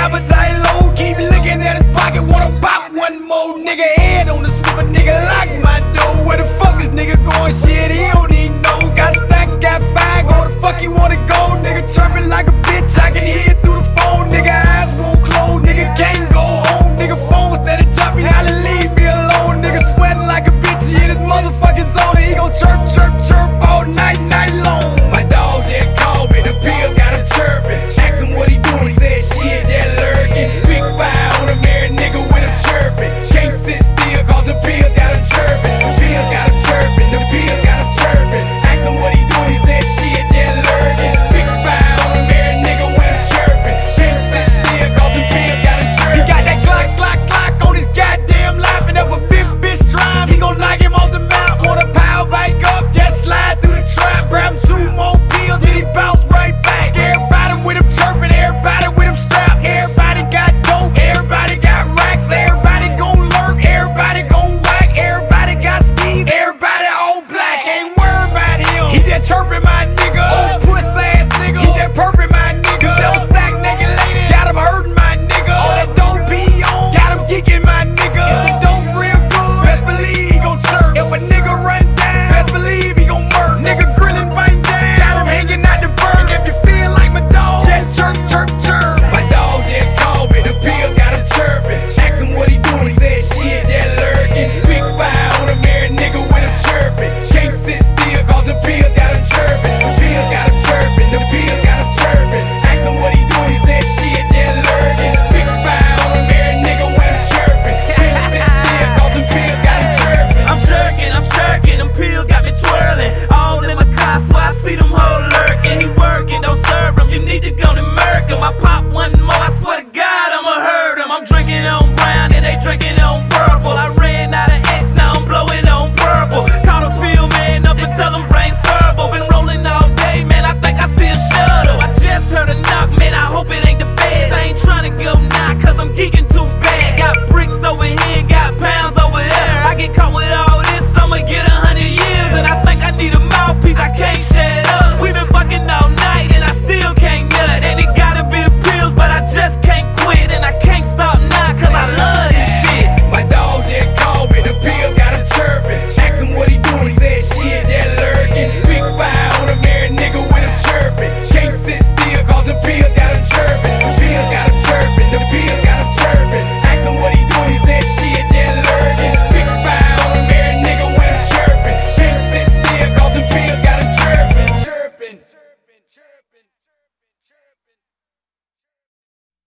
appetite low, keep looking at his pocket, wanna pop one more. Nigga head on the swivel, nigga lock my door. Where the fuck this nigga going? Shit, he don't even know. Got stacks, got fire, go the fuck you wanna go? Nigga chirping like a bitch, I can hear it through the phone.